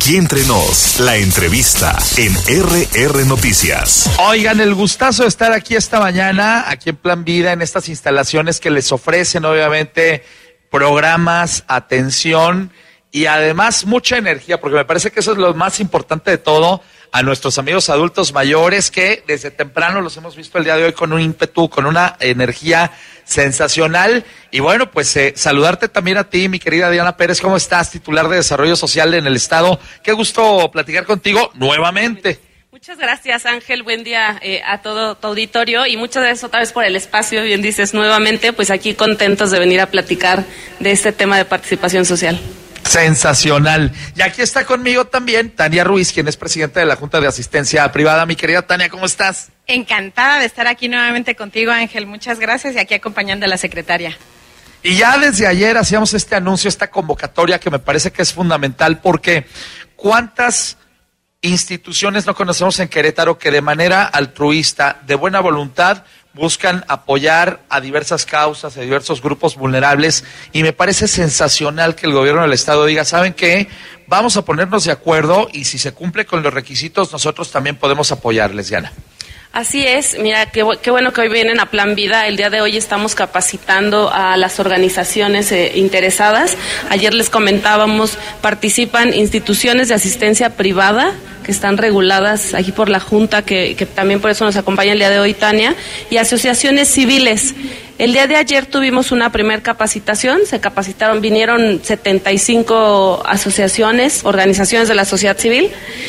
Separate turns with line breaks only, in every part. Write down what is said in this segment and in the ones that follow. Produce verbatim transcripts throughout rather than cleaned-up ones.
Aquí entre nos, la entrevista en R R Noticias.
Oigan, el gustazo de estar aquí esta mañana, aquí en Plan Vida, en estas instalaciones que les ofrecen obviamente programas, atención y además mucha energía, porque me parece que eso es lo más importante de todo, a nuestros amigos adultos mayores que desde temprano los hemos visto el día de hoy con un ímpetu, con una energía sensacional. Y bueno, pues eh, saludarte también a ti, mi querida Diana Pérez. ¿Cómo estás? Titular de Desarrollo Social en el Estado. Qué gusto platicar contigo nuevamente.
Muchas gracias, Ángel. Buen día eh, a todo tu auditorio y muchas gracias otra vez por el espacio. Bien dices, nuevamente, pues aquí contentos de venir a platicar de este tema de participación social.
Sensacional. Y aquí está conmigo también Tania Ruiz, quien es presidenta de la Junta de Asistencia Privada. Mi querida Tania, ¿cómo estás?
Encantada de estar aquí nuevamente contigo, Ángel. Muchas gracias y aquí acompañando a la secretaria.
Y ya desde ayer hacíamos este anuncio, esta convocatoria que me parece que es fundamental porque ¿cuántas instituciones no conocemos en Querétaro que de manera altruista, de buena voluntad, buscan apoyar a diversas causas, a diversos grupos vulnerables? Y me parece sensacional que el gobierno del estado diga, ¿saben qué? Vamos a ponernos de acuerdo y si se cumple con los requisitos, nosotros también podemos apoyarles, Diana.
Así es, mira, qué, qué bueno que hoy vienen a Plan Vida. El día de hoy estamos capacitando a las organizaciones eh, interesadas. Ayer les comentábamos, participan instituciones de asistencia privada que están reguladas aquí por la Junta, que, que también por eso nos acompaña el día de hoy Tania, y asociaciones civiles. El día de ayer tuvimos una primer capacitación, se capacitaron, vinieron setenta y cinco asociaciones, organizaciones de la sociedad civil,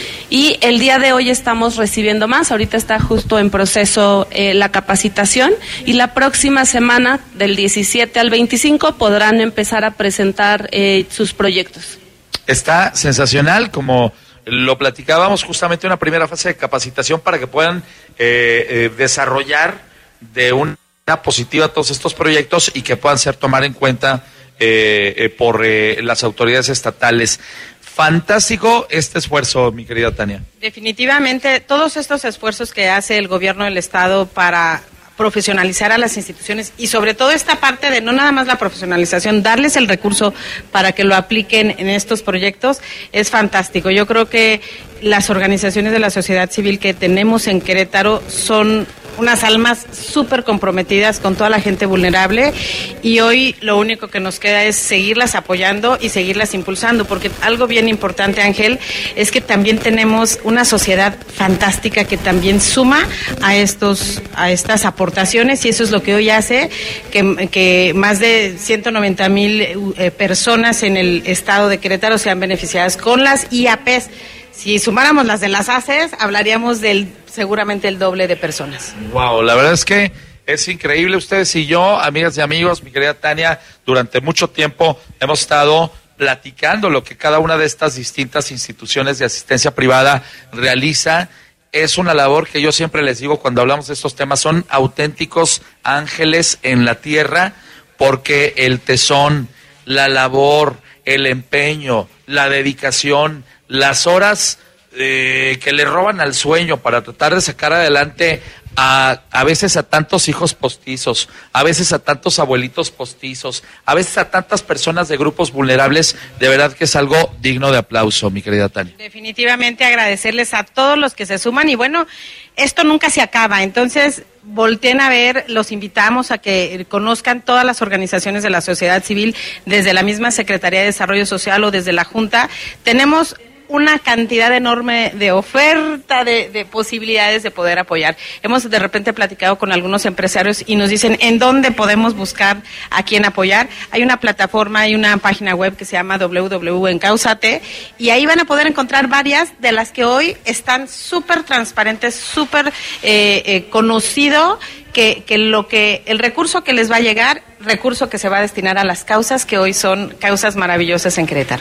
y el día de hoy estamos recibiendo más. Ahorita está justo en proceso eh, la capacitación, y la próxima semana, del diecisiete al veinticinco, podrán empezar a presentar eh, sus proyectos. Está
sensacional, como lo platicábamos, justamente una primera fase de capacitación para que puedan eh, eh, desarrollar de una positiva todos estos proyectos y que puedan ser tomar en cuenta eh, eh, por eh, las autoridades estatales. Fantástico este esfuerzo, mi querida Tania.
Definitivamente, todos estos esfuerzos que hace el gobierno del estado para profesionalizar a las instituciones y sobre todo esta parte de no nada más la profesionalización, darles el recurso para que lo apliquen en estos proyectos, es fantástico. Yo creo que las organizaciones de la sociedad civil que tenemos en Querétaro son unas almas súper comprometidas con toda la gente vulnerable y hoy lo único que nos queda es seguirlas apoyando y seguirlas impulsando, porque algo bien importante, Ángel, es que también tenemos una sociedad fantástica que también suma a estos a estas aportaciones y eso es lo que hoy hace que, que más de ciento noventa mil eh, personas en el estado de Querétaro sean beneficiadas con las I A Pes. Si sumáramos las de las A C Es, hablaríamos del seguramente el doble de personas.
Wow, la verdad es que es increíble. Ustedes y yo, amigas y amigos, mi querida Tania, durante mucho tiempo hemos estado platicando lo que cada una de estas distintas instituciones de asistencia privada realiza. Es una labor que yo siempre les digo cuando hablamos de estos temas, son auténticos ángeles en la tierra, porque el tesón, la labor, el empeño, la dedicación, las horas eh, que le roban al sueño para tratar de sacar adelante a, a veces a tantos hijos postizos, a veces a tantos abuelitos postizos, a veces a tantas personas de grupos vulnerables, de verdad que es algo digno de aplauso, mi querida Tania.
Definitivamente agradecerles a todos los que se suman y bueno, esto nunca se acaba, entonces volteen a ver, los invitamos a que conozcan todas las organizaciones de la sociedad civil, desde la misma Secretaría de Desarrollo Social o desde la Junta. Tenemos una cantidad enorme de oferta, de, de posibilidades de poder apoyar. Hemos de repente platicado con algunos empresarios y nos dicen en dónde podemos buscar a quién apoyar. Hay una plataforma, hay una página web que se llama doble u doble u doble u punto encáusate y ahí van a poder encontrar varias de las que hoy están súper transparentes, súper eh, eh, conocido que, que lo que el recurso que les va a llegar, recurso que se va a destinar a las causas que hoy son causas maravillosas en Querétaro.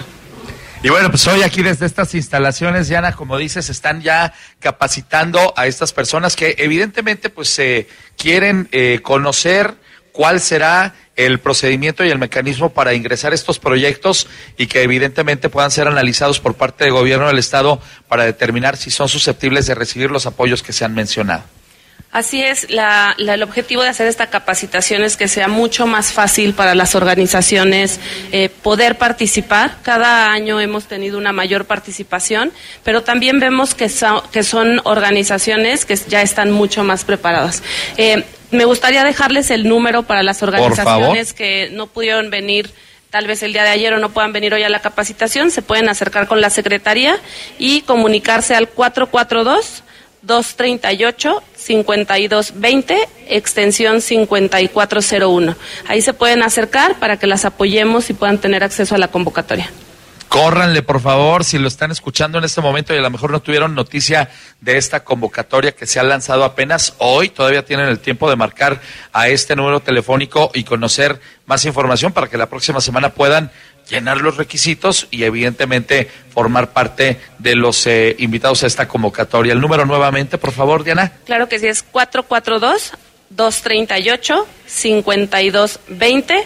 Y bueno, pues hoy aquí desde estas instalaciones, Diana, como dices, están ya capacitando a estas personas que evidentemente pues eh, quieren eh, conocer cuál será el procedimiento y el mecanismo para ingresar estos proyectos y que evidentemente puedan ser analizados por parte del gobierno del estado para determinar si son susceptibles de recibir los apoyos que se han mencionado.
Así es, la, la, el objetivo de hacer esta capacitación es que sea mucho más fácil para las organizaciones eh, poder participar. Cada año hemos tenido una mayor participación, pero también vemos que, so, que son organizaciones que ya están mucho más preparadas. Eh, me gustaría dejarles el número para las organizaciones que no pudieron venir tal vez el día de ayer o no puedan venir hoy a la capacitación. Se pueden acercar con la Secretaría y comunicarse al cuatro cuatro dos, dos tres ocho, cinco dos dos cero, extensión cincuenta y cuatro cero uno. Ahí se pueden acercar para que las apoyemos y puedan tener acceso a la convocatoria.
Córranle, por favor, si lo están escuchando en este momento y a lo mejor no tuvieron noticia de esta convocatoria que se ha lanzado apenas hoy, todavía tienen el tiempo de marcar a este número telefónico y conocer más información para que la próxima semana puedan llenar los requisitos y evidentemente formar parte de los eh, invitados a esta convocatoria. El número nuevamente, por favor, Diana.
Claro que sí, es cuatro cuatro dos, dos tres ocho, cinco dos dos cero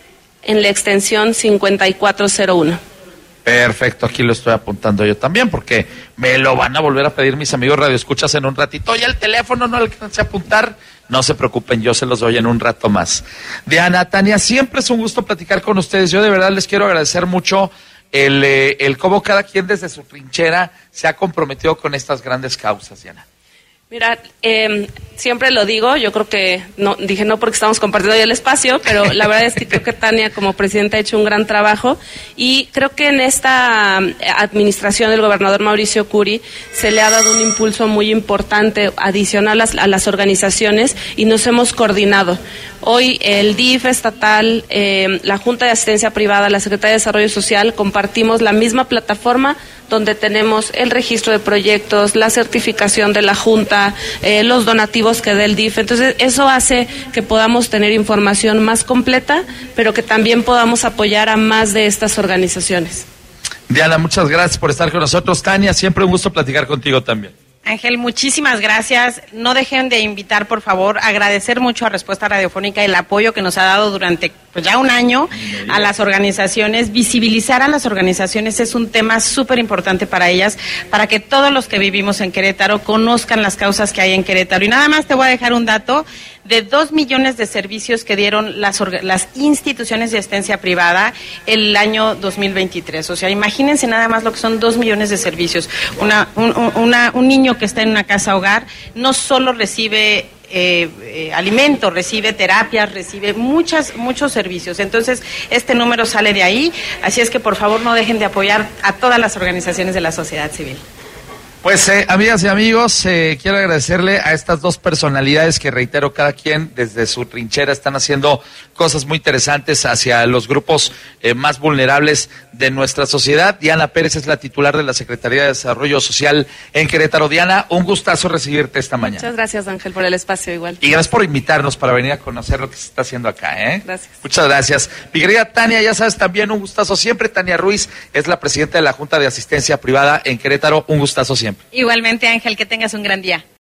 en la extensión cincuenta y cuatro cero uno.
Perfecto, aquí lo estoy apuntando yo también, porque me lo van a volver a pedir mis amigos radioescuchas en un ratito. Oye, el teléfono no alcancé a apuntar. No se preocupen, yo se los doy en un rato más. Diana, Tania, siempre es un gusto platicar con ustedes. Yo de verdad les quiero agradecer mucho el, eh, el cómo cada quien desde su trinchera se ha comprometido con estas grandes causas, Diana.
Mira, eh, siempre lo digo, yo creo que, no dije no porque estamos compartiendo ya el espacio, pero la verdad es que creo que Tania como presidenta ha hecho un gran trabajo y creo que en esta administración del gobernador Mauricio Curi se le ha dado un impulso muy importante adicional a las, a las organizaciones y nos hemos coordinado. Hoy el D I F estatal, eh, la Junta de Asistencia Privada, la Secretaría de Desarrollo Social, compartimos la misma plataforma donde tenemos el registro de proyectos, la certificación de la Junta, eh, los donativos que da el D I F. Entonces, eso hace que podamos tener información más completa, pero que también podamos apoyar a más de estas organizaciones.
Diana, muchas gracias por estar con nosotros. Tania, siempre un gusto platicar contigo también.
Ángel, muchísimas gracias. No dejen de invitar, por favor, agradecer mucho a Respuesta Radiofónica el apoyo que nos ha dado durante pues ya un año a las organizaciones. Visibilizar a las organizaciones es un tema súper importante para ellas, para que todos los que vivimos en Querétaro conozcan las causas que hay en Querétaro. Y nada más te voy a dejar un dato de dos millones de servicios que dieron las, las instituciones de asistencia privada el año dos mil veintitrés. O sea, imagínense nada más lo que son dos millones de servicios. Una, un, una, un niño que está en una casa hogar no solo recibe eh, eh, alimento, recibe terapias, recibe muchas, muchos servicios. Entonces, este número sale de ahí. Así es que, por favor, no dejen de apoyar a todas las organizaciones de la sociedad civil.
Pues, eh, amigas y amigos, eh, quiero agradecerle a estas dos personalidades que, reitero, cada quien desde su trinchera están haciendo cosas muy interesantes hacia los grupos eh, más vulnerables de nuestra sociedad. Diana Pérez es la titular de la Secretaría de Desarrollo Social en Querétaro. Diana, un gustazo recibirte esta mañana.
Muchas gracias, Ángel, por el espacio igual.
Y gracias por invitarnos para venir a conocer lo que se está haciendo acá, ¿eh?
Gracias.
Muchas gracias. Mi querida Tania, ya sabes, también un gustazo siempre. Tania Ruiz es la presidenta de la Junta de Asistencia Privada en Querétaro. Un gustazo siempre.
Igualmente, Ángel, que tengas un gran día.